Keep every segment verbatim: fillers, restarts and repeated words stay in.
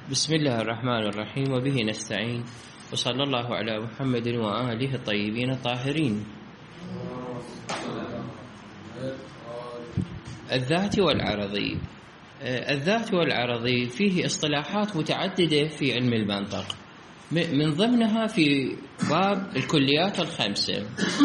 بسم الله الرحمن الرحيم وبه نستعين وصلى الله على محمد وآله الطيبين الطاهرين. الذات والعرضي. الذات والعرضي فيه اصطلاحات متعددة في علم المنطق، من ضمنها في باب الكليات الخمسة.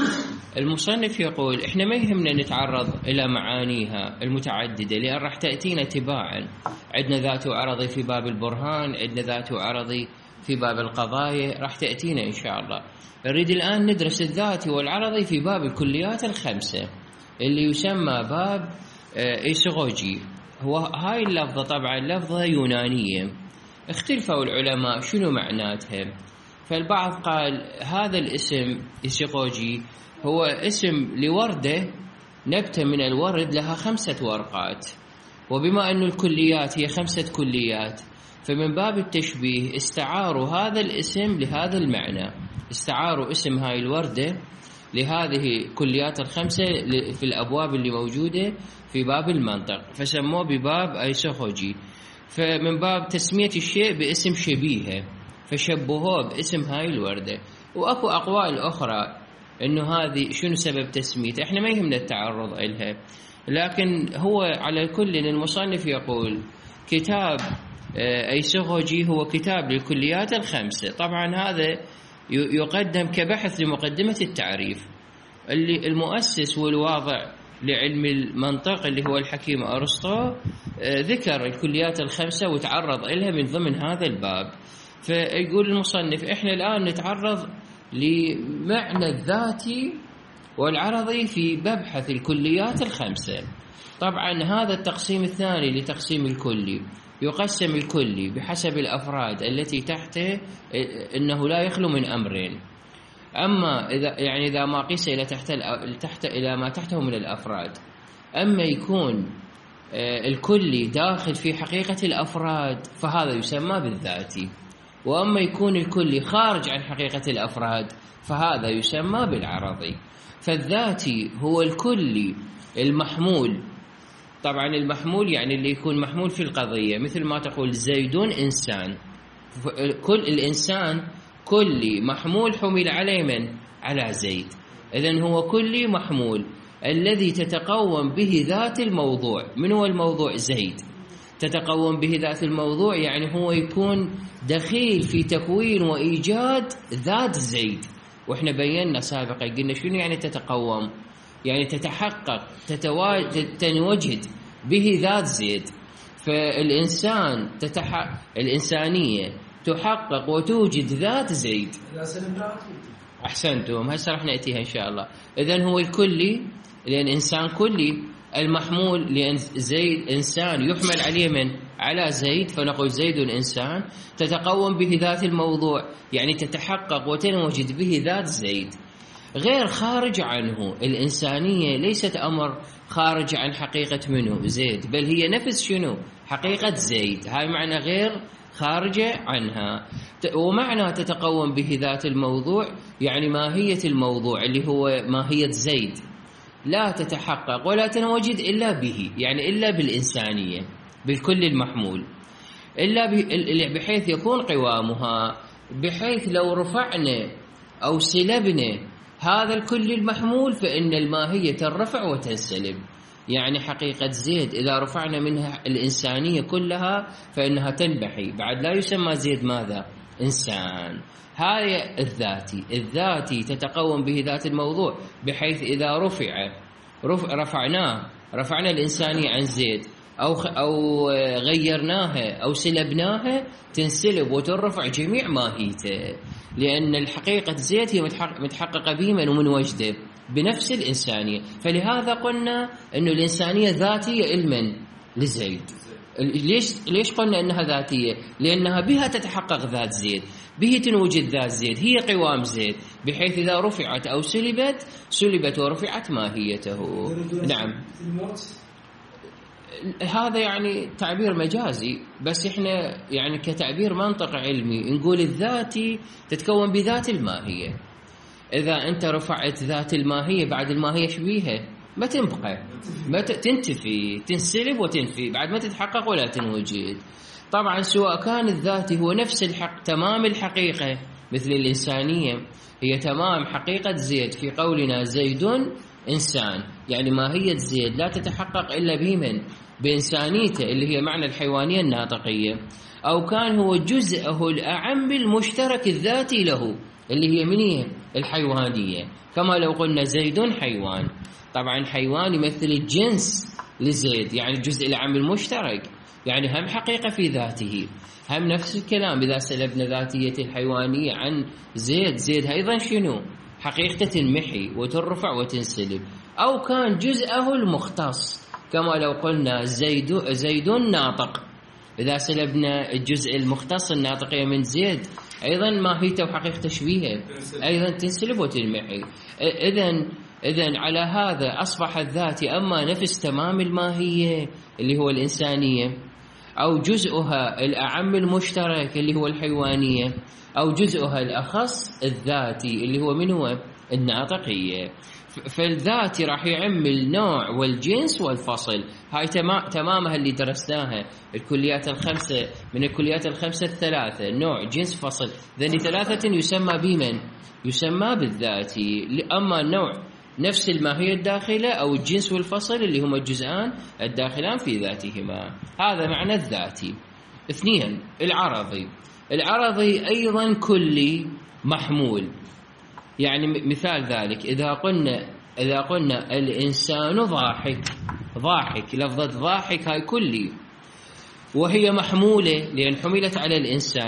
المصنف يقول إحنا ما يهمنا نتعرض إلى معانيها المتعددة لأن راح تأتينا تباعا. عندنا ذات وعرضي في باب البرهان، عندنا ذات وعرضي في باب القضايا، راح تأتينا إن شاء الله. نريد الآن ندرس الذات والعرضي في باب الكليات الخمسة اللي يسمى باب إيسغوجي. هو هاي اللفظة طبعا لفظة يونانية، اختلفوا العلماء شنو معناتها. فالبعض قال هذا الاسم إيسغوجي هو اسم لوردة، نبتة من الورد لها خمسة ورقات، وبما أن الكليات هي خمسة كليات فمن باب التشبيه استعاروا هذا الاسم لهذا المعنى، استعاروا اسم هاي الوردة لهذه كليات الخمسة في الأبواب اللي موجودة في باب المنطق، فسموه بباب إيسغوجي. فمن باب تسمية الشيء باسم شبيهه فشبهوه باسم هاي الوردة. وأكو أقوال أخرى إنه هذه شنو سبب تسميته، إحنا ما يهمنا التعرض إلها، لكن هو على الكل المصنف يقول كتاب إيسغوجي هو كتاب للكليات الخمسة. طبعا هذا يقدم كبحث لمقدمة التعريف. اللي المؤسس والواضع لعلم المنطق اللي هو الحكيم أرسطو ذكر الكليات الخمسة وتعرض إلها من ضمن هذا الباب. فيقول المصنف إحنا الآن نتعرض لمعنى الذاتي والعرضي في مبحث الكليات الخمسة. طبعا هذا التقسيم الثاني لتقسيم الكلي، يقسم الكلي بحسب الأفراد التي تحته إنه لا يخلو من أمرين. أما إذا يعني إذا ما قيس إلى تحت تحت إلى ما تحته من الأفراد، أما يكون الكلي داخل في حقيقة الأفراد فهذا يسمى بالذاتي، وأما يكون الكلي خارج عن حقيقة الأفراد فهذا يسمى بالعرضي. فالذاتي هو الكلي المحمول، طبعا المحمول يعني اللي يكون محمول في القضية، مثل ما تقول زيد إنسان، كل الإنسان كلي محمول حمل عليه من؟ على زيد. إذن هو كلي محمول الذي تتقوم به ذات الموضوع. من هو الموضوع؟ زيد. تتقوم به ذات الموضوع يعني هو يكون دخيل في تكوين وإيجاد ذات زيد. وإحنا بينا سابقا قلنا شنو يعني تتقوم، يعني تتحقق تنوجد به ذات زيد. فالإنسان تتحقق الإنسانية تحقق وتوجد ذات زيد. أحسنتم، هسه راح نأتيها إن شاء الله. إذن هو الكلي لأن إنسان كلي، المحمول لأن زيد إنسان يحمل عليه من؟ على زيد، فنقول زيد إنسان تتقوم به ذات الموضوع يعني تتحقق وتنوجد به ذات زيد، غير خارج عنه. الإنسانية ليست أمر خارج عن حقيقة منه زيد، بل هي نفس شنو؟ حقيقة زيد. هاي معنى غير خارجة عنها. ومعنى تتقوم به ذات الموضوع يعني ماهية الموضوع اللي هو ماهية زيد لا تتحقق ولا تنوجد إلا به، يعني إلا بالإنسانية بالكل المحمول، إلا بحيث يكون قوامها، بحيث لو رفعنا أو سلبنا هذا الكل المحمول فإن الماهية ترفع وتنسلب. يعني حقيقة زيد إذا رفعنا منها الإنسانية كلها فإنها تنبحي، بعد لا يسمى زيد ماذا؟ إنسان. هاي الذاتي. الذاتي تتقوم به ذات الموضوع بحيث إذا رفع رفعناه رفعنا الإنسانية عن زيد أو أو غيرناها أو سلبناها تنسلب وترفع جميع ماهيته، لأن الحقيقة زيد هي متحققة به من ومن وجده بنفس الإنسانية. فلهذا قلنا إنه الإنسانية ذاتية علما لزيد. ليش ليش قلنا إنها ذاتية؟ لأنها بها تتحقق ذات زيد، به تنوجد ذات زيد، هي قوام زيد، بحيث إذا رفعت أو سلبت سلبت ورفعت ماهيته. نعم، هذا يعني تعبير مجازي، بس إحنا يعني كتعبير منطق علمي نقول الذاتي تتكون بذات الماهية. إذا أنت رفعت ذات الماهية بعد الماهية شبيهة ما تنبقى، ما تنتفي، تنسلب وتنفي، بعد ما تتحقق ولا تنوجد. طبعا سواء كان الذاتي هو نفس الحق تمام الحقيقة مثل الإنسانية، هي تمام حقيقة زيد في قولنا زيد إنسان، يعني ماهية زيد لا تتحقق إلا بمن؟ بإنسانيته اللي هي معنى الحيوانية الناطقية، أو كان هو جزءه الأعم المشترك الذاتي له اللي هي من هي؟ الحيوانية، كما لو قلنا زيد حيوان. طبعا حيوان يمثل الجنس لزيد، يعني الجزء الأعم المشترك، يعني هم حقيقة في ذاته. هم نفس الكلام إذا سلبنا ذاتية الحيوانية عن زيد، زيد أيضا شنو؟ حقيقة تنمحي وترفع وتنسلب. أو كان جزءه المختص، كما لو قلنا زيد زيد ناطق، إذا سلبنا الجزء المختص الناطقية من زيد أيضا ماهيته وحقيقة تشبيهه أيضا تنسلب وتنمحي. إذن إذن على هذا أصبح الذاتي أما نفس تمام الماهية اللي هو الإنسانية، أو جزءها الأعم المشترك اللي هو الحيوانية، أو جزءها الأخص الذاتي اللي هو من هو؟ الناطقية. فالذاتي راح يعم النوع والجنس والفصل. هاي تمامها اللي درسناها الكليات الخمسة، من الكليات الخمسة الثلاثة، نوع جنس فصل، ذني ثلاثة يسمى بمن؟ يسمى بالذاتي. أما النوع نفس الماهية الداخلة أو الجنس والفصل اللي هما الجزءان الداخلان في ذاتهما، هذا معنى الذاتي. اثنين العرضي. العرضي أيضا كلي محمول، يعني مثال ذلك إذا قلنا إذا قلنا الإنسان ضاحك، ضاحك لفظة ضاحك هاي كلي، وهي محمولة لأن حملت على الإنسان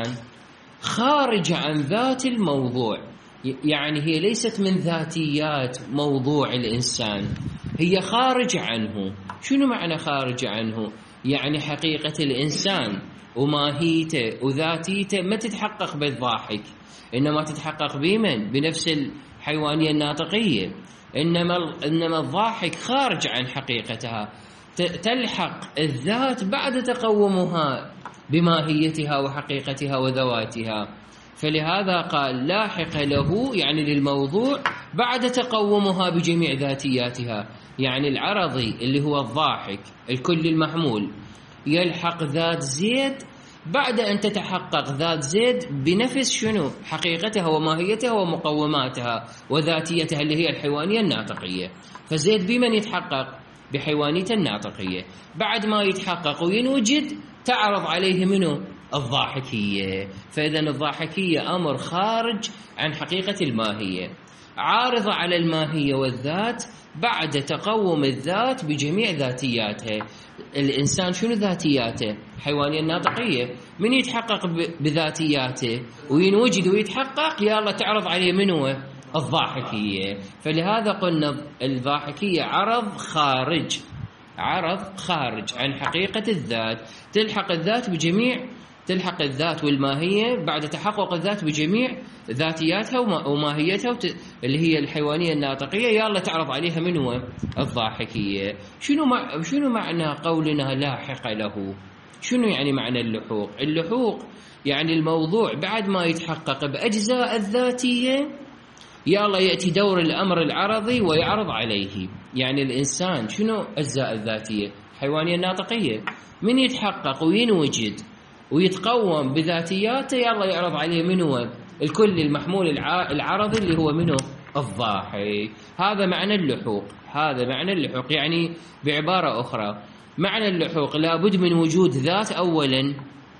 خارج عن ذات الموضوع، يعني هي ليست من ذاتيات موضوع الإنسان، هي خارج عنه. شنو معنى خارج عنه؟ يعني حقيقة الإنسان وماهيته وذاتيته ما تتحقق بالضاحك، إنما تتحقق بمن؟ بنفس الحيوانية الناطقية. إنما إنما الضاحك خارج عن حقيقتها، تلحق الذات بعد تقومها بماهيتها وحقيقتها وذواتها. فلهذا قال لاحق له، يعني للموضوع بعد تقومها بجميع ذاتياتها. يعني العرضي اللي هو الضاحك الكل المحمول يلحق ذات زيد بعد أن تتحقق ذات زيد بنفس شنو؟ حقيقتها وماهيتها ومقوماتها وذاتيتها اللي هي الحيوانية الناطقية. فزيد بمن يتحقق؟ بحيوانيته الناطقية. بعد ما يتحقق وينوجد تعرض عليه منه؟ الضاحكية. فإذا الضاحكية أمر خارج عن حقيقة الماهية، عارضة على الماهية والذات بعد تقوم الذات بجميع ذاتياتها. الإنسان شنو ذاتياته؟ حيوانية الناطقية. من يتحقق بذاتياته وينوجد ويتحقق يلا تعرض عليه منه؟ الضاحكية. فلهذا قلنا الضاحكية عرض خارج، عرض خارج عن حقيقة الذات، تلحق الذات بجميع تلحق الذات والماهية بعد تحقق الذات بجميع ذاتياتها وماهيتها وت... اللي هي الحيوانية الناطقية يلا تعرض عليها من هو؟ الضاحكية. شنو مع... شنو معنى قولنا لاحق له؟ شنو يعني معنى اللحوق؟ اللحوق يعني الموضوع بعد ما يتحقق بأجزاء الذاتية يلا يأتي دور الأمر العرضي ويعرض عليه. يعني الإنسان شنو أجزاء الذاتية؟ حيوانية الناطقية. من يتحقق وينوجد ويتقوم بذاتياته يلا يعرض عليه منه؟ الكل المحمول العرضي اللي هو منه؟ الضاحك. هذا معنى اللحوق، هذا معنى اللحوق. يعني بعبارة أخرى معنى اللحوق لابد من وجود ذات أولا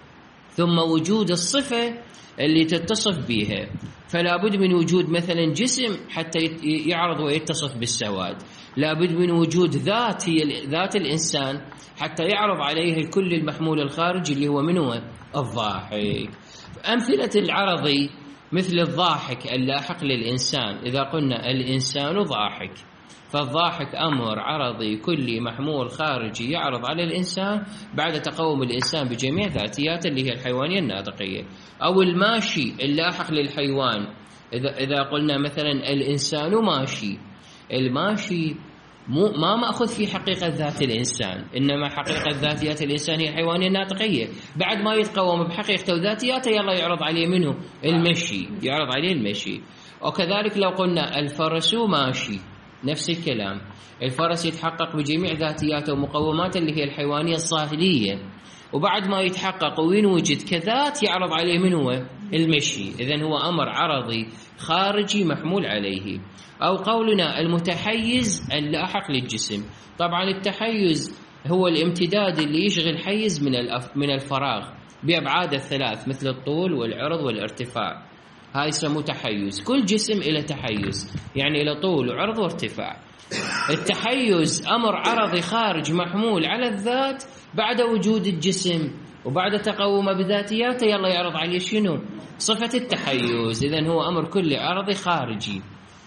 ثم وجود الصفة اللي تتصف بها. فلا بد من وجود مثلا جسم حتى يعرض ويتصف بالسواد، لا بد من وجود ذات هي ذات الإنسان حتى يعرض عليه الكل المحمول الخارجي اللي هو منه؟ الضاحك. أمثلة العرضي مثل الضاحك اللاحق للإنسان. إذا قلنا الإنسان ضاحك، فالضاحك أمر عرضي كلي محمول خارجي يعرض على الإنسان بعد تقوم الإنسان بجميع ذاتياته اللي هي الحيوانية الناطقية. أو الماشي اللاحق للحيوان، إذا إذا قلنا مثلا الإنسان ماشي، الماشي مو ما مأخذ في حقيقة ذات الإنسان، إنما حقيقة ذاتيات الإنسان هي الحيوانية الناطقية. بعد ما يتقوم بحقيقته وذاتياته يلا يعرض عليه منه؟ المشي، يعرض عليه المشي. وكذلك لو قلنا الفرس ماشي، نفس الكلام، الفرس يتحقق بجميع ذاتياته ومقوماته اللي هي الحيوانية الصاهلية. وبعد ما يتحقق وينوجد كذات يعرض عليه من هو المشي. إذن هو أمر عرضي خارجي محمول عليه. أو قولنا المتحيز اللاحق للجسم. طبعا التحيز هو الامتداد اللي يشغل حيز من من الفراغ بأبعاد الثلاث مثل الطول والعرض والارتفاع، هاي يسموه تحيز. كل جسم إلى تحيز، يعني إلى طول وعرض وارتفاع. التحيز أمر عرضي خارج محمول على الذات بعد وجود الجسم وبعد تقومه بذاتياته يلا يعرض عليه شنو؟ صفة التحيز. إذن هو أمر كلي عرضي خارجي.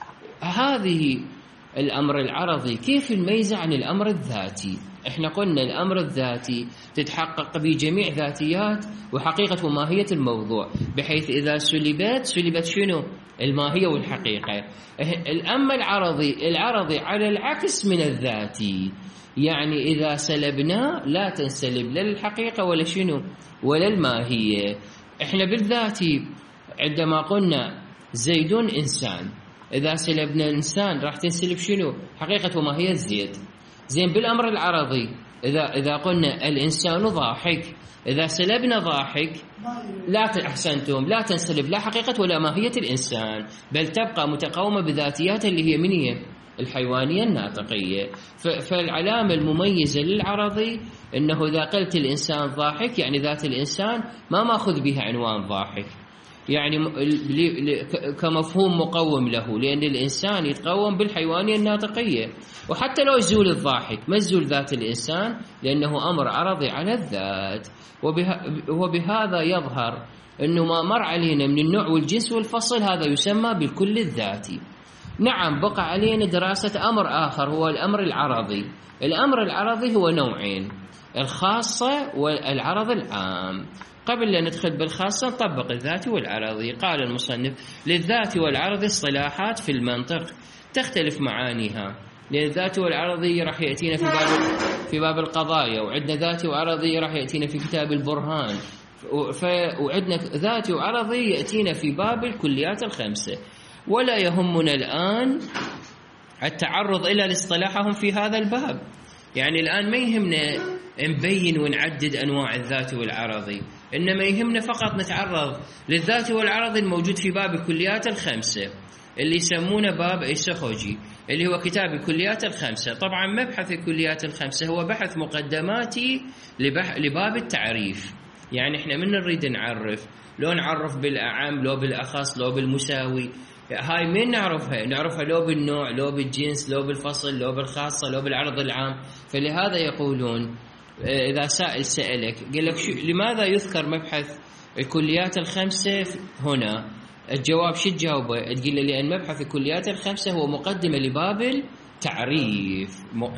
هذه الأمر العرضي كيف الميزة عن الأمر الذاتي؟ احنا قلنا الأمر الذاتي تتحقق بجميع ذاتيات وحقيقة وماهية الموضوع، بحيث إذا سلبت سلبت شنو؟ الماهية والحقيقة. الأما العرضي العرضي على العكس من الذاتي، يعني إذا سلبنا لا تنسلب لا الحقيقة ولا شنو ولا الماهية. احنا بالذاتي عندما قلنا زيد إنسان، إذا سلبنا إنسان راح تنسلب شنو؟ حقيقة وماهية زيد. زين بالأمر العرضي إذا إذا قلنا الإنسان ضاحك، إذا سلبنا ضاحك لا أحسنتم لا تنسلب لا حقيقة ولا ماهية الإنسان، بل تبقى متقاومة بذاتياتها اللي هي من هي؟ الحيوانية الناطقية. فالعلامة المميزة للعرضي أنه إذا قلت الإنسان ضاحك يعني ذات الإنسان ما ماخذ بها عنوان ضاحك، يعني كمفهوم مقوم له، لأن الإنسان يتقوم بالحيوانية الناطقية. وحتى لو يزول الضاحك ما يزول ذات الإنسان لأنه أمر عرضي على الذات. وبهذا يظهر أنه ما مر علينا من النوع والجنس والفصل هذا يسمى بالكل الذاتي. نعم بقى علينا دراسة أمر آخر هو الأمر العرضي. الأمر العرضي هو نوعين، الخاصة والعرض العام. قبل أن ندخل بالخاصة نطبق الذاتي والعرضي. قال المصنف للذاتي والعرضي اصطلاحات في المنطق تختلف معانيها، لأن الذاتي والعرضي راح يأتينا في باب في باب القضايا، وعندنا ذاتي وعرضي راح يأتينا في كتاب البرهان، وعندنا ذاتي وعرضي يأتينا في باب الكليات الخمسة. ولا يهمنا الآن التعرض إلى لاصطلاحهم في هذا الباب، يعني الآن ما يهمنا نبين ونعدد أنواع الذاتي والعرضي، إنما يهمنا فقط نتعرض للذاتي والعرضي الموجود في باب الكليات الخمسة اللي يسمونه باب إيسوخوجي، اللي هو كتاب الكليات الخمسة. طبعا مبحث الكليات الخمسة هو بحث مقدماتي لبح... لباب التعريف. يعني احنا من نريد نعرف، لو نعرف بالأعم لو بالأخص لو بالمساوي، هاي من نعرفها؟ نعرفها لو بالنوع لو بالجنس لو بالفصل لو بالخاصة لو بالعرض العام. فلهذا يقولون إذا سائل سألك قال لك لماذا يذكر مبحث الكليات الخمسة هنا؟ الجواب شو تجاوبه؟ تقول له لأن مبحث الكليات الخمسة هو مقدمة لباب التعريف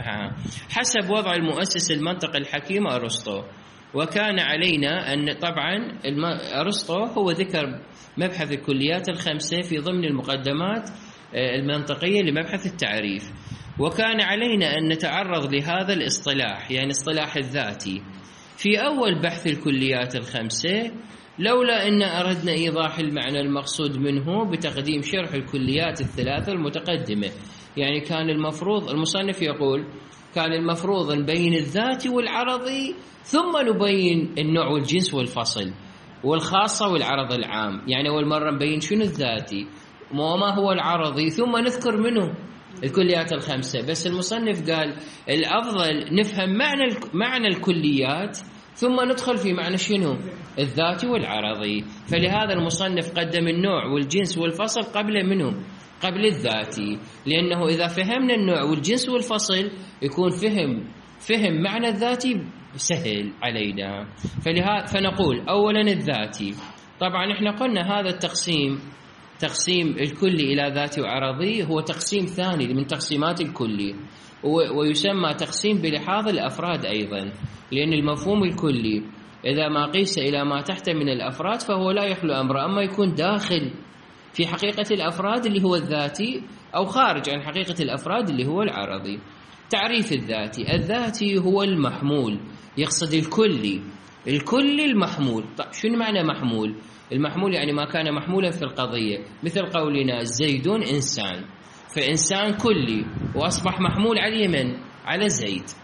حسب وضع المؤسس المنطق الحكيم أرسطو. وكان علينا أن طبعا أرسطو هو ذكر مبحث الكليات الخمسة في ضمن المقدمات المنطقية لمبحث التعريف، وكان علينا أن نتعرض لهذا الاصطلاح يعني اصطلاح الذاتي في أول بحث الكليات الخمسة، لولا أن أردنا إيضاح المعنى المقصود منه بتقديم شرح الكليات الثلاثة المتقدمة. يعني كان المفروض المصنف يقول كان المفروض نبين الذاتي والعرضي ثم نبين النوع والجنس والفصل والخاصة والعرض العام. يعني أول مرة نبين شنو الذاتي وما هو العرضي ثم نذكر منه الكليات الخمسة. بس المصنف قال الأفضل نفهم معنى معنى الكليات ثم ندخل في معنى شنو الذاتي والعرضي. فلهذا المصنف قدم النوع والجنس والفصل قبل منه قبل الذاتي، لأنه إذا فهمنا النوع والجنس والفصل يكون فهم فهم معنى الذاتي سهل علينا. فلهذا فنقول أولا الذاتي. طبعا احنا قلنا هذا التقسيم تقسيم الكلي إلى ذاتي وعرضي هو تقسيم ثاني من تقسيمات الكلي، ويسمى تقسيم بلحاظ الأفراد أيضا، لأن المفهوم الكلي إذا ما قيس إلى ما تحت من الأفراد فهو لا يخلو أمر أما يكون داخل في حقيقة الأفراد اللي هو الذاتي أو خارج عن حقيقة الأفراد اللي هو العرضي. تعريف الذاتي: الذاتي هو المحمول، يقصد الكلي الكلي المحمول. طيب شنو معنى محمول؟ المحمول يعني ما كان محمولا في القضية، مثل قولنا زيد إنسان، فإنسان كلي وأصبح محمول على من؟ على زيد.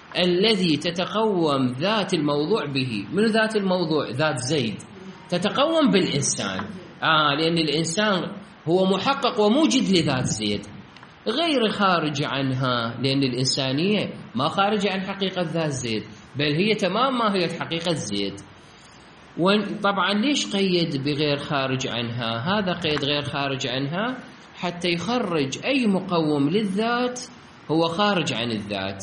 الذي تتقوم ذات الموضوع به. من ذات الموضوع؟ ذات زيد تتقوم بالإنسان، آه لأن الإنسان هو محقق وموجد لذات زيد، غير خارج عنها، لأن الإنسانية ما خارجة عن حقيقة ذات زيد، بل هي تمام ما هي حقيقة زيد. وطبعا ليش قيد بغير خارج عنها؟ هذا قيد غير خارج عنها حتى يخرج أي مقوم للذات هو خارج عن الذات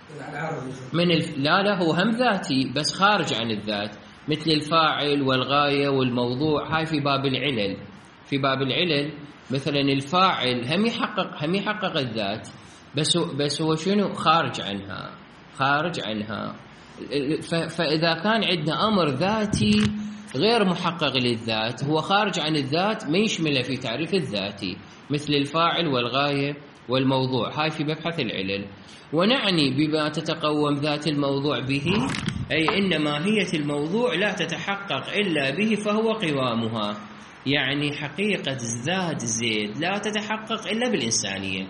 من الف... لا لا هو هم ذاتي بس خارج عن الذات، مثل الفاعل والغاية والموضوع، هاي في باب العلل. في باب العلل مثلا الفاعل هم يحقق هم يحقق الذات، بس بس هو شنو؟ خارج عنها، خارج عنها. فإذا كان عندنا أمر ذاتي غير محقق للذات هو خارج عن الذات، ما يشمله في تعريف الذاتي، مثل الفاعل والغاية والموضوع، هاي في مبحث العلل. ونعني بما تتقوم ذات الموضوع به أي إن ماهية الموضوع لا تتحقق إلا به فهو قوامها، يعني حقيقة ذات زيد لا تتحقق إلا بالإنسانية،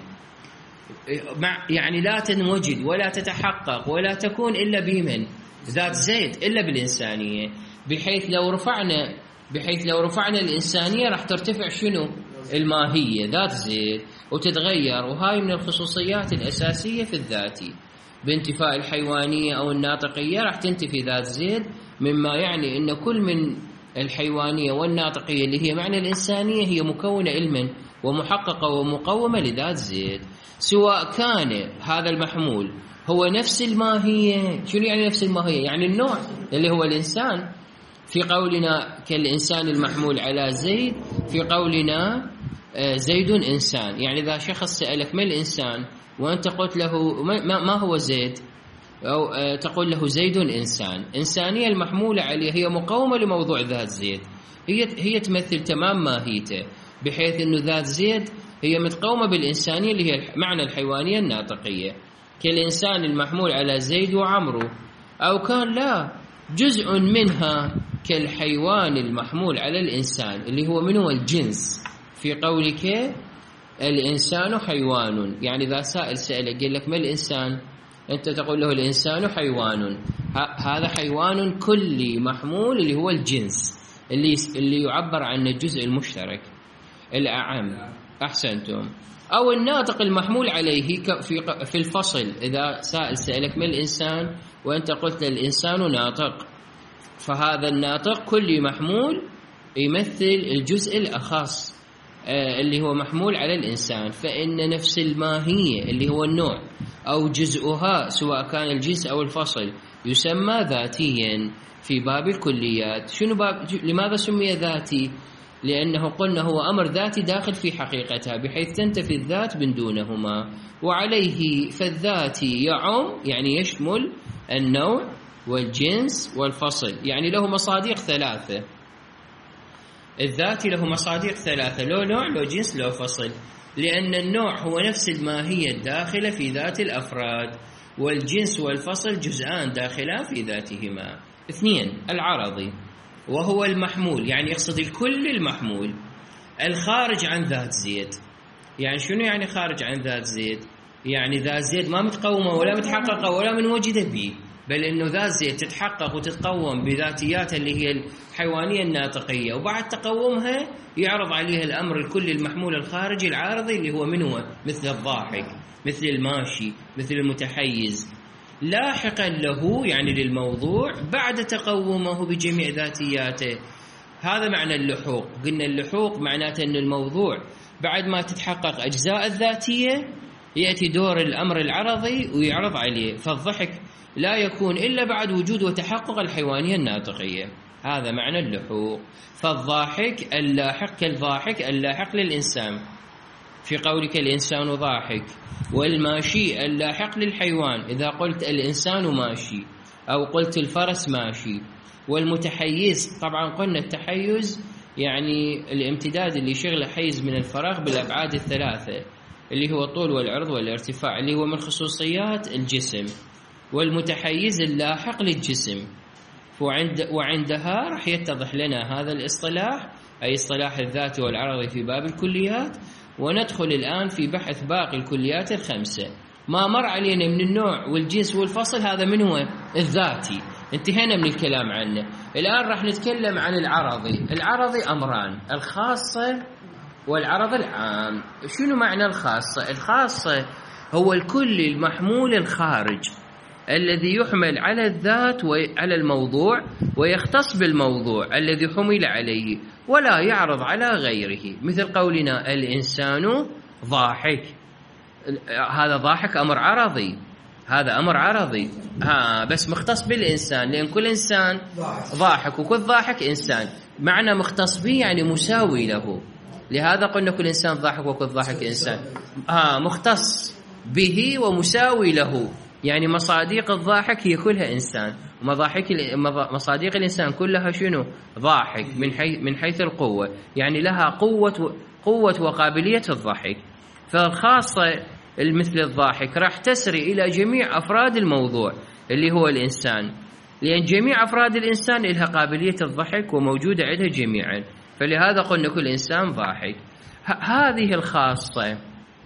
يعني لا تنوجد ولا تتحقق ولا تكون إلا بمن؟ ذات زيد، إلا بالإنسانية. بحيث لو رفعنا بحيث لو رفعنا الإنسانية راح ترتفع شنو؟ الماهية ذات زيد وتتغير، وهاي من الخصوصيات الأساسية في الذاتي. بانتفاء الحيوانية أو الناطقية راح تنتفي ذات زيد، مما يعني أن كل من الحيوانية والناطقية اللي هي معنى الإنسانية هي مكونة علما ومحققة ومقومة لذات زيد، سواء كان هذا المحمول هو نفس الماهية. شنو يعني نفس الماهية؟ يعني النوع اللي هو الإنسان، في قولنا كالإنسان المحمول على زيد، في قولنا زيد إنسان. يعني إذا شخص سألك ما الإنسان وأنت قلت له ما هو زيد، أو تقول له زيد إنسان، إنسانية المحمولة عليه هي مقومة لموضوع ذات زيد، هي هي تمثل تمام ماهيته، بحيث إنه ذات زيد هي متقومة بالإنسانية اللي هي معنى الحيوانية الناطقية، كالإنسان المحمول على زيد وعمرو. أو كان لا جزء منها كالحيوان المحمول على الإنسان اللي هو من هو الجنس، في قولك الإنسان حيوان. يعني إذا سائل سألك قال لك ما الإنسان، أنت تقول له الإنسان حيوان، هذا حيوان كلي محمول اللي هو الجنس اللي اللي يعبر عن الجزء المشترك الأعم. أحسنتم. أو الناطق المحمول عليه في في الفصل، إذا سائل سألك ما الإنسان وأنت قلت الإنسان ناطق، فهذا الناطق كلي محمول يمثل الجزء الأخص اللي هو محمول على الإنسان، فإن نفس الماهية اللي هو النوع أو جزءها سواء كان الجنس أو الفصل يسمى ذاتيا في باب الكليات. شنو باب؟ لماذا سمي ذاتي؟ لأنه قلنا هو أمر ذاتي داخل في حقيقتها، بحيث تنتفي الذات من دونهما. وعليه فالذاتي يعم يعني يشمل النوع والجنس والفصل، يعني له مصادق ثلاثة. الذاتي له مصادق ثلاثة، لو نوع لو جنس لو فصل، لأن النوع هو نفس الماهية الداخلة في ذات الأفراد، والجنس والفصل جزءان داخلا في ذاتهما. اثنين، العرضي وهو المحمول، يعني يقصد الكل المحمول الخارج عن ذات زيد. يعني شنو يعني خارج عن ذات زيد؟ يعني ذات زيد ما متقومة ولا متحققة ولا منوجدة به، بل إنه ذات زيد تتحقق وتتقوم بذاتياتها اللي هي الحيوانية الناطقية، وبعد تقومها يعرض عليها الأمر الكلي المحمول الخارجي العارضي اللي هو منه، مثل الضاحك، مثل الماشي، مثل المتحيز، لاحقا له يعني للموضوع بعد تقومه بجميع ذاتياته. هذا معنى اللحوق. قلنا اللحوق معناته أن الموضوع بعد ما تتحقق أجزاء الذاتية يأتي دور الأمر العرضي ويعرض عليه، فالضحك لا يكون إلا بعد وجود وتحقق الحيوانية الناطقية. هذا معنى اللحوق. فالضاحك اللاحق كالضاحك اللاحق للإنسان في قولك الإنسان ضاحك، والماشي اللاحق للحيوان إذا قلت الإنسان ماشي أو قلت الفرس ماشي. والمتحيز طبعا قلنا التحيز يعني الامتداد اللي شغله حيز من الفراغ بالأبعاد الثلاثة اللي هو الطول والعرض والارتفاع، اللي هو من خصوصيات الجسم. والمتحيز اللاحق للجسم، وعند وعندها راح يتضح لنا هذا الاصطلاح، أي اصطلاح الذات والعرض في باب الكليات. وندخل الآن في بحث باقي الكليات الخمسة ما مر علينا من النوع والجنس والفصل هذا من هو؟ الذاتي. انتهينا من الكلام عنه. الآن راح نتكلم عن العرضي. العرضي أمران، الخاصة والعرض العام. شنو معنى الخاصة؟ الخاصة هو الكل المحمول الخارج الذي يحمل على الذات وعلى الموضوع ويختص بالموضوع الذي حمل عليه ولا يعرض على غيره، مثل قولنا الإنسان ضاحك. هذا ضاحك أمر عرضي، هذا أمر عرضي ها بس مختص بالإنسان، لأن كل إنسان ضاحك وكل ضاحك إنسان. معنى مختص به يعني مساوي له، لهذا قلنا كل إنسان ضاحك وكل ضاحك إنسان. ها مختص به ومساوي له، يعني مصاديق الضاحك هي كلها إنسان، ومضاحك مصاديق الإنسان كلها شنو؟ ضاحك، من حيث من حيث القوة، يعني لها قوة قوة وقابلية الضحك. فالخاصة مثل الضاحك راح تسري إلى جميع أفراد الموضوع اللي هو الإنسان، لأن جميع أفراد الإنسان لها قابلية الضحك وموجودة عندها جميعا، فلهذا قلنا كل إنسان ضاحك. هذه الخاصة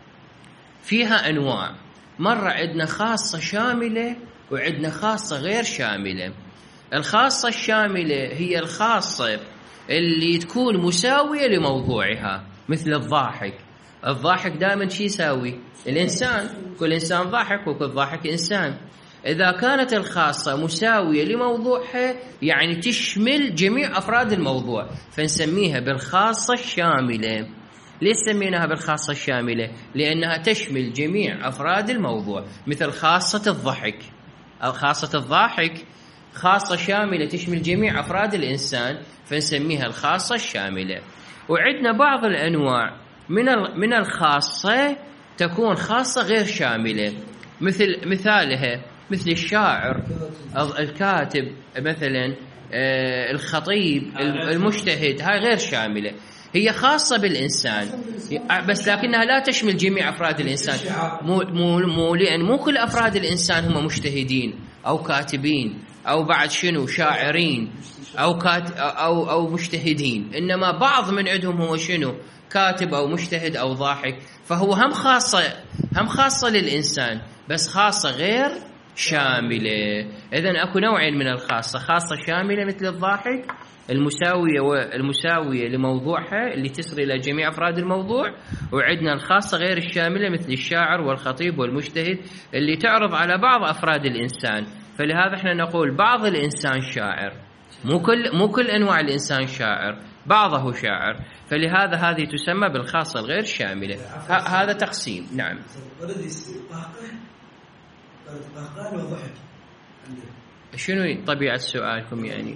فيها أنواع، مرة عندنا خاصة شاملة وعندنا خاصة غير شاملة. الخاصة الشاملة هي الخاصة اللي تكون مساوية لموضوعها، مثل الضاحك. الضاحك دائما شي يساوي؟ الإنسان، كل إنسان ضاحك وكل ضاحك إنسان. إذا كانت الخاصة مساوية لموضوعها يعني تشمل جميع أفراد الموضوع، فنسميها بالخاصة الشاملة. ليش سميناها بالخاصة الشاملة؟ لأنها تشمل جميع أفراد الموضوع، مثل خاصة الضحك أو خاصة الضاحك خاصة شاملة تشمل جميع أفراد الإنسان، فنسميها الخاصة الشاملة. وعندنا بعض الأنواع من من الخاصة تكون خاصة غير شاملة، مثل مثالها مثل الشاعر، الكاتب مثلا، الخطيب، المجتهد. هاي غير شاملة، هي خاصة بالإنسان بس لكنها لا تشمل جميع أفراد الإنسان. مو مو مو لأن مو كل أفراد الإنسان هم مجتهدين أو كاتبين أو بعد شنو شاعرين أو كات أو أو مجتهدين، إنما بعض من عندهم هو شنو كاتب أو مجتهد أو ضاحك، فهو هم خاصة هم خاصة للإنسان بس خاصة غير شاملة. إذن أكو نوعين من الخاصة، خاصة شاملة مثل الضاحك المساوية والمساوية لموضوعها اللي تسري إلى جميع أفراد الموضوع، وعندنا الخاصة غير الشاملة مثل الشاعر والخطيب والمجتهد اللي تعرض على بعض أفراد الإنسان. فلهذا احنا نقول بعض الإنسان شاعر، مو كل مو كل أنواع الإنسان شاعر، بعضه شاعر، فلهذا هذه تسمى بالخاصة الغير شاملة. هذا تقسيم. نعم. شنو طبيعة سؤالكم يعني؟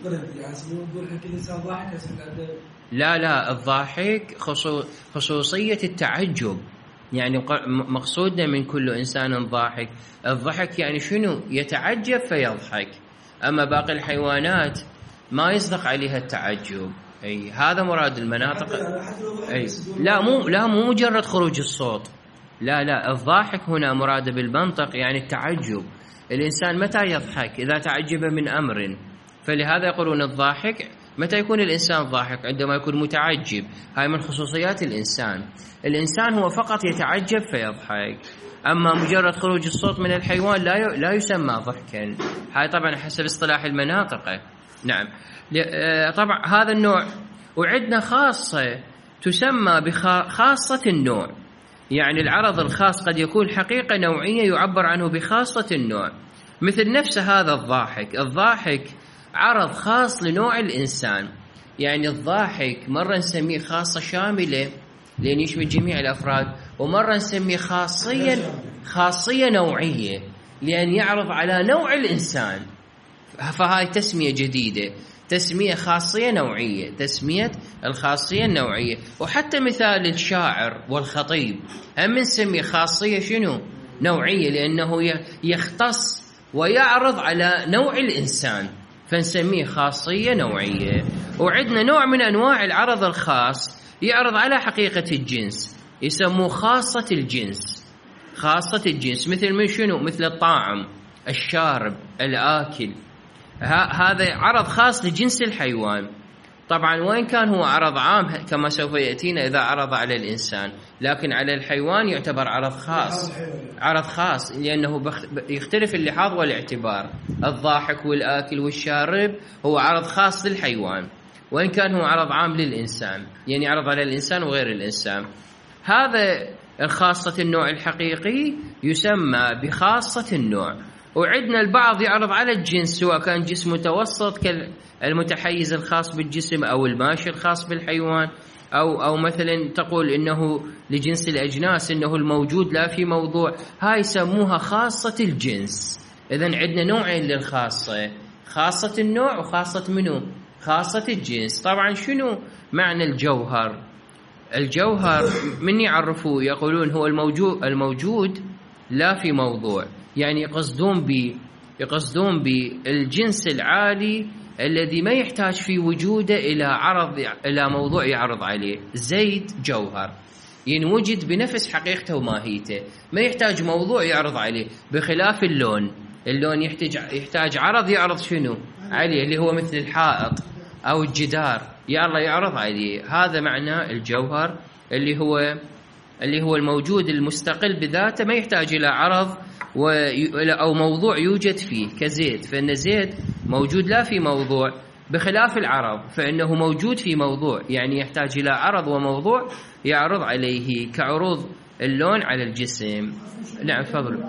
لا لا، الضاحك خصوصية التعجب، يعني مقصودنا من كل إنسان ضاحك. الضحك يعني شنو؟ يتعجب فيضحك، أما باقي الحيوانات ما يصدق عليها التعجب. أي هذا مراد المناطق. أي لا مو لا مو مجرد خروج الصوت، لا لا، الضاحك هنا مراد بالمنطق يعني التعجب. الإنسان متى يضحك؟ إذا تعجب من أمر، فلهذا يقولون الضاحك. متى يكون الإنسان ضاحك؟ عندما يكون متعجب. هاي من خصوصيات الإنسان. الإنسان هو فقط يتعجب فيضحك، أما مجرد خروج الصوت من الحيوان لا لا يسمى ضحكا. هاي طبعا حسب اصطلاح المناطق. نعم. طبعا هذا النوع. وعندنا خاصة تسمى بخاصة النوع، يعني العرض الخاص قد يكون حقيقة نوعية يعبر عنه بخاصة النوع، مثل نفس هذا الضاحك. الضاحك عرض خاص لنوع الإنسان، يعني الضاحك مرة نسميه خاصة شاملة لأن يشمل جميع الأفراد، ومرة نسميه خاصية خاصية نوعية لأن يعرض على نوع الإنسان. فهاي تسمية جديدة، تسمية خاصية نوعية، تسمية الخاصية النوعية. وحتى مثال الشاعر والخطيب هم نسميه خاصية شنو؟ نوعية، لأنه يختص ويعرض على نوع الإنسان، فنسميه خاصية نوعية. وعندنا نوع من أنواع العرض الخاص يعرض على حقيقة الجنس، يسموه خاصة الجنس. خاصة الجنس مثل من شنو؟ مثل الطاعم، الشارب، الآكل. هذا عرض خاص لجنس الحيوان. طبعا وين كان هو عرض عام كما سوف يأتينا إذا عرض على الإنسان، لكن على الحيوان يعتبر عرض خاص، عرض خاص لأنه يختلف اللحاظ والاعتبار. الضاحك والآكل والشارب هو عرض خاص للحيوان، وإن كان هو عرض عام للإنسان، يعني عرض على الإنسان وغير الإنسان. هذا الخاصة النوع الحقيقي يسمى بخاصة النوع. وعندنا البعض يعرض على الجنس، سواء كان جسم متوسط كالمتحيز الخاص بالجسم أو الماشي الخاص بالحيوان، أو أو مثلا تقول إنه لجنس الأجناس إنه الموجود لا في موضوع، هاي يسموها خاصة الجنس. إذن عندنا نوعين للخاصة، خاصة النوع وخاصة منو؟ خاصة الجنس. طبعا شنو معنى الجوهر؟ الجوهر من يعرفوه يقولون هو الموجود الموجود لا في موضوع، يعني يقصدون ب يقصدون بالجنس العالي الذي ما يحتاج في وجوده إلى عرض إلى موضوع يعرض عليه. زيد جوهر ينوجد بنفس حقيقته وماهيته، ما يحتاج موضوع يعرض عليه، بخلاف اللون. اللون يحتاج يحتاج عرض يعرض شنو عليه، اللي هو مثل الحائط أو الجدار، يا الله يعرض عليه. هذا معنى الجوهر اللي هو اللي هو الموجود المستقل بذاته، ما يحتاج إلى عرض أو موضوع يوجد فيه، كزيت، فإن زيت موجود لا في موضوع، بخلاف العرض فإنه موجود في موضوع، يعني يحتاج إلى عرض وموضوع يعرض عليه، كعروض اللون على الجسم. نعم تفضل.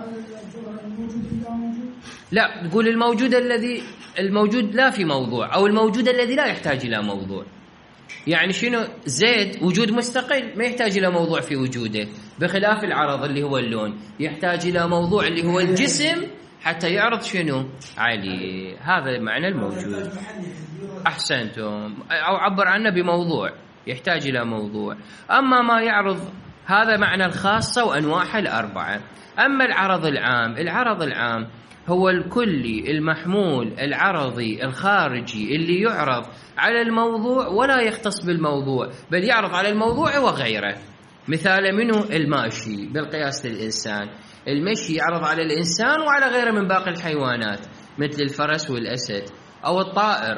لا، تقول الموجود الذي الموجود لا في موضوع، أو الموجود الذي لا يحتاج إلى موضوع. يعني شنو؟ زيت وجود مستقل، ما يحتاج إلى موضوع في وجوده، بخلاف العرض اللي هو اللون يحتاج إلى موضوع اللي هو الجسم حتى يعرض شنو عليه. هذا معنى الموجود. أحسنتم. أو عبر عنه بموضوع، يحتاج إلى موضوع. أما ما يعرض، هذا معنى الخاصة وأنواعها الأربعة. أما العرض العام، العرض العام هو الكلي المحمول العرضي الخارجي اللي يعرض على الموضوع ولا يختص بالموضوع، بل يعرض على الموضوع وغيره. مثال منه الماشي بالقياس للإنسان، المشي يعرض على الإنسان وعلى غيره من باقي الحيوانات مثل الفرس والأسد. أو الطائر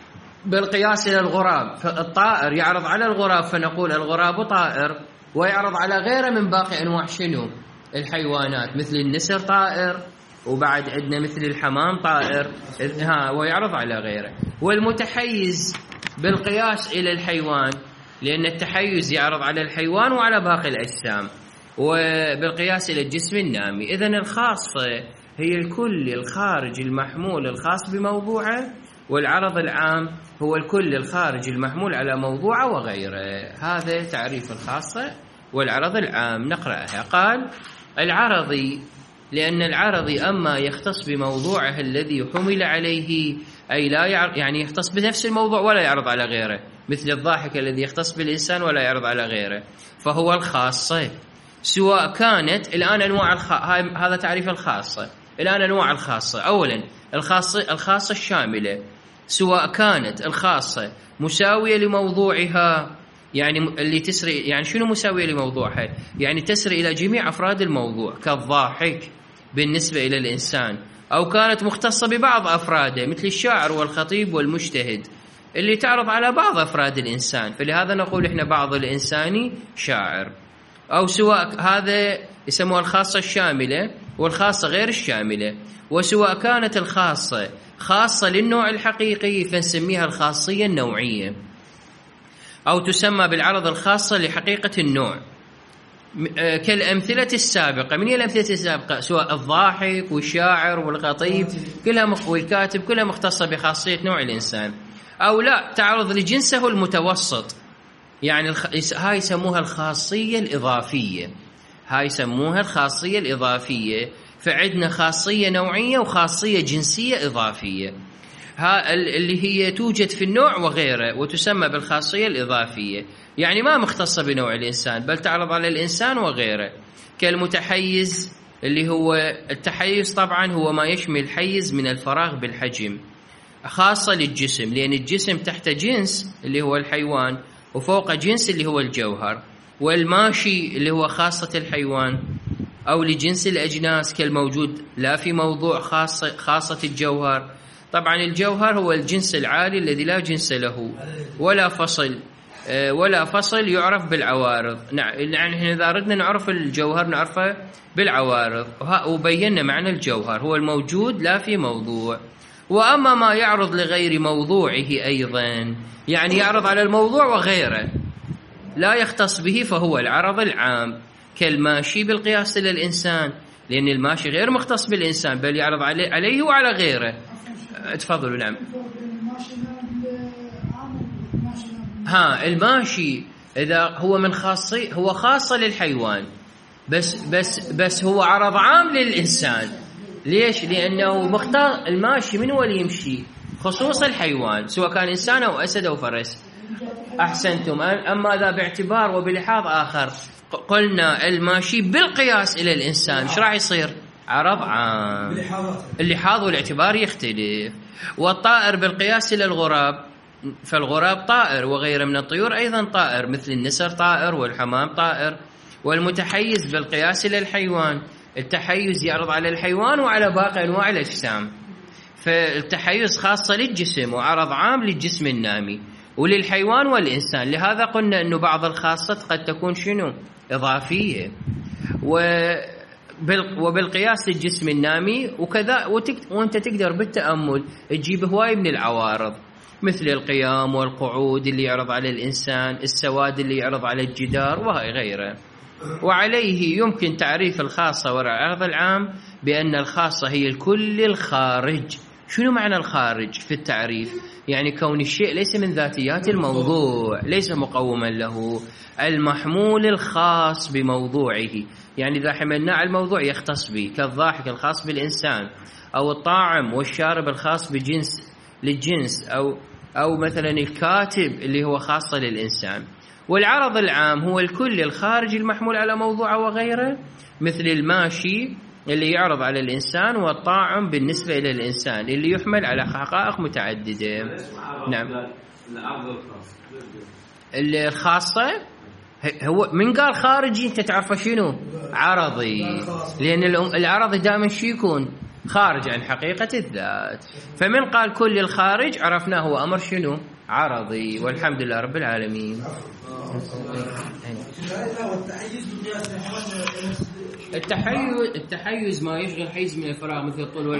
بالقياس إلى الغراب، فالطائر يعرض على الغراب فنقول الغراب طائر، ويعرض على غيره من باقي أنواع شنو الحيوانات، مثل النسر طائر، وبعد عندنا مثل الحمام طائر، ها ويعرض على غيره. والمتحيز بالقياس إلى الحيوان، لأن التحيز يعرض على الحيوان وعلى باقي الأجسام، وبالقياس إلى الجسم النامي. إذن الخاصة هي الكل الخارج المحمول الخاص بموضوعه، والعرض العام هو الكل الخارج المحمول على موضوعه وغيره. هذا تعريف الخاصة والعرض العام. نقرأها. قال العرضي لأن العرضي أما يختص بموضوعه الذي حمل عليه، أي لا يعرض، يعني يختص بنفس الموضوع ولا يعرض على غيره، مثل الضاحك الذي يختص بالإنسان ولا يعرض على غيره، فهو الخاصة. سواء كانت الآن أنواع الخ... هذا تعريف الخاصة. الآن أنواع الخاصة. أولا الخاصة الخاصة الشاملة، سواء كانت الخاصة مساوية لموضوعها، يعني اللي تسري، يعني شنو مساوية لموضوعها؟ يعني تسري إلى جميع أفراد الموضوع كالضاحك بالنسبة إلى الإنسان، أو كانت مختصة ببعض أفراده مثل الشاعر والخطيب والمجتهد اللي تعرض على بعض أفراد الإنسان، فلهذا نقول إحنا بعض الإنساني شاعر. أو سواء هذا يسموها الخاصة الشاملة والخاصة غير الشاملة. وسواء كانت الخاصة خاصة للنوع الحقيقي فنسميها الخاصية النوعية، أو تسمى بالعرض الخاصة لحقيقة النوع، كالأمثلة السابقة. من هي الأمثلة السابقة؟ سواء الضاحك والشاعر والخطيب كلها مخ... والكاتب كلها مختصة بخاصية نوع الإنسان. أو لا، تعرض لجنسه المتوسط، يعني الخ... هاي يسموها الخاصية الإضافية. هاي يسموها الخاصية الإضافية. فعندنا خاصية نوعية وخاصية جنسية إضافية، ها اللي هي توجد في النوع وغيره، وتسمى بالخاصية الإضافية، يعني ما مختصة بنوع الإنسان بل تعرض على الإنسان وغيره. كالمتحيز اللي هو التحيز طبعا هو ما يشمل حيز من الفراغ بالحجم، خاصة للجسم لأن الجسم تحت جنس اللي هو الحيوان وفوق جنس اللي هو الجوهر. والماشي اللي هو خاصة الحيوان، أو لجنس الأجناس كالموجود لا في موضوع خاصة, خاصة الجوهر. طبعا الجوهر هو الجنس العالي الذي لا جنس له ولا فصل ولا فصل يعرف بالعوارض. يعني احنا إذا أردنا نعرف الجوهر نعرفه بالعوارض، وبينا معنى الجوهر هو الموجود لا في موضوع. وأما ما يعرض لغير موضوعه أيضا، يعني يعرض على الموضوع وغيره لا يختص به، فهو العرض العام كالماشي بالقياس إلى الإنسان، لأن الماشي غير مختص بالإنسان بل يعرض عليه, عليه وعلى غيره. تفضلوا. نعم. ها الماشي إذا هو من خاصي هو خاصة للحيوان، بس بس بس هو عرض عام للإنسان. ليش؟ لأنه مختار الماشي من هو اللي يمشي؟ خصوص الحيوان، سواء كان إنسان أو أسد أو فرس. أحسنتم. أما إذا باعتبار وبلحاظ آخر قلنا الماشي بالقياس إلى الإنسان، إيش راح يصير؟ عرض عام. اللحاظ والاعتبار يختلف. والطائر بالقياس إلى الغراب، فالغراب طائر وغيره من الطيور أيضا طائر، مثل النسر طائر والحمام طائر. والمتحيز بالقياس إلى الحيوان، التحيز يعرض على الحيوان وعلى باقي أنواع الأجسام، فالتحيز خاصة للجسم وعرض عام للجسم النامي وللحيوان والإنسان. لهذا قلنا أنه بعض الخاصة قد تكون شنو؟ إضافية. وبالقياس للجسم النامي وكذا. وانت تقدر بالتأمل تجيب هواي من العوارض، مثل القيام والقعود اللي يعرض على الإنسان، السواد اللي يعرض على الجدار وغيره. وعليه يمكن تعريف الخاصة والعرض العام بأن الخاصة هي الكل الخارج. شنو معنى الخارج في التعريف؟ يعني كون الشيء ليس من ذاتيات الموضوع، ليس مقوما له، المحمول الخاص بموضوعه. يعني إذا حملنا على الموضوع يختص به، كالضاحك الخاص بالإنسان، أو الطاعم والشارب الخاص بجنس للجنس، أو أو مثلا الكاتب اللي هو خاصة للإنسان. والعرض العام هو الكل الخارج المحمول على موضوعه وغيره، مثل الماشي اللي يعرض على الإنسان، والطاعم بالنسبة إلى الإنسان اللي يحمل على حقائق متعددة. نعم. الخاصة هو من قال خارجي أنت تعرف شنو؟ عرضي، لأن العرض دائما شي يكون خارج عن حقيقة الذات. فمن قال كل الخارج عرفناه هو أمر شنو؟ عرضي. والحمد لله رب العالمين. التحيز التحيز ما يشغل حيز من الفراغ مثل الطول